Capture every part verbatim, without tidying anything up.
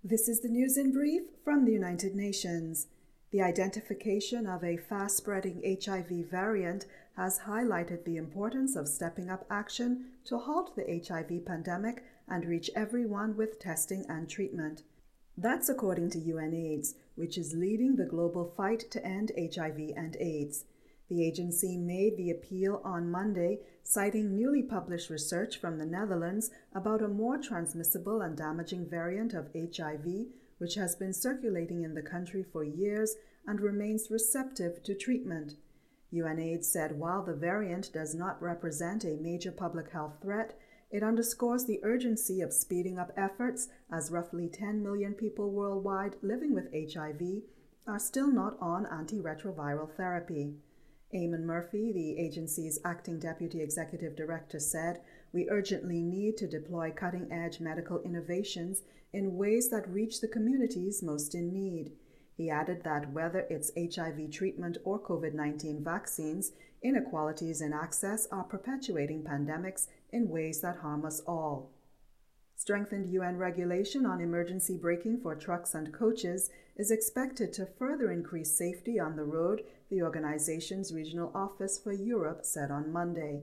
This is the news in brief from the United Nations. The identification of a fast-spreading H I V variant has highlighted the importance of stepping up action to halt the H I V pandemic and reach everyone with testing and treatment. That's according to UNAIDS, which is leading the global fight to end H I V and AIDS. The agency made the appeal on Monday, citing newly published research from the Netherlands about a more transmissible and damaging variant of H I V, which has been circulating in the country for years and remains receptive to treatment. UNAIDS said while the variant does not represent a major public health threat, it underscores the urgency of speeding up efforts as roughly ten million people worldwide living with H I V are still not on antiretroviral therapy. Eamon Murphy, the agency's acting deputy executive director, said, "We urgently need to deploy cutting-edge medical innovations in ways that reach the communities most in need." He added that whether it's H I V treatment or COVID nineteen vaccines, inequalities in access are perpetuating pandemics in ways that harm us all. Strengthened U N regulation on emergency braking for trucks and coaches is expected to further increase safety on the road, the organization's regional office for Europe said on Monday.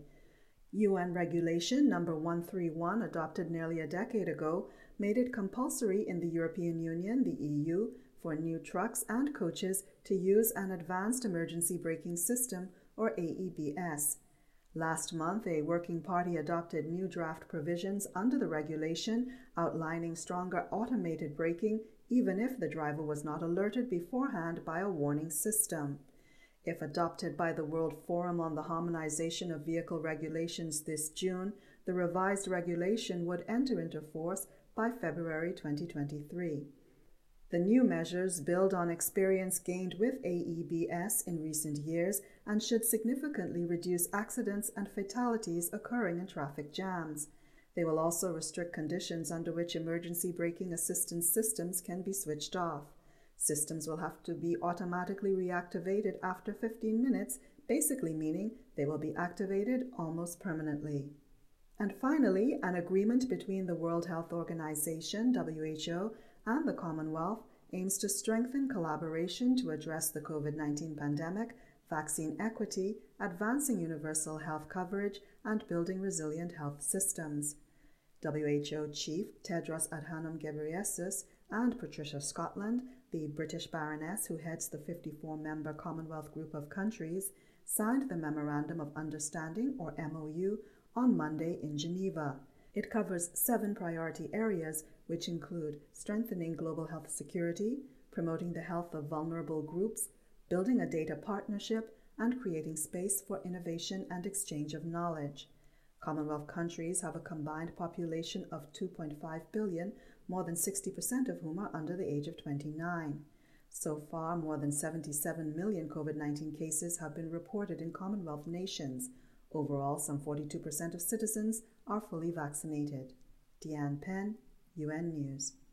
U N regulation number one thirty-one, adopted nearly a decade ago, made it compulsory in the European Union, the E U, for new trucks and coaches to use an advanced emergency braking system, or A E B S. Last month, a working party adopted new draft provisions under the regulation outlining stronger automated braking even if the driver was not alerted beforehand by a warning system. If adopted by the World Forum on the Harmonization of Vehicle Regulations this June, the revised regulation would enter into force by February twenty twenty-three. The new measures build on experience gained with A E B S in recent years and should significantly reduce accidents and fatalities occurring in traffic jams. They will also restrict conditions under which emergency braking assistance systems can be switched off. Systems will have to be automatically reactivated after fifteen minutes, basically meaning they will be activated almost permanently. And finally, an agreement between the World Health Organization, W H O, and the Commonwealth aims to strengthen collaboration to address the COVID nineteen pandemic, vaccine equity, advancing universal health coverage, and building resilient health systems. W H O Chief Tedros Adhanom Ghebreyesus and Patricia Scotland, the British Baroness who heads the fifty-four member Commonwealth group of countries, signed the Memorandum of Understanding, or M O U, on Monday in Geneva. It covers seven priority areas, which include strengthening global health security, promoting the health of vulnerable groups, building a data partnership, and creating space for innovation and exchange of knowledge. Commonwealth countries have a combined population of two point five billion, more than sixty percent of whom are under the age of twenty-nine. So far, more than seventy-seven million COVID nineteen cases have been reported in Commonwealth nations. Overall, some forty-two percent of citizens are fully vaccinated. Deanne Penn, U N News.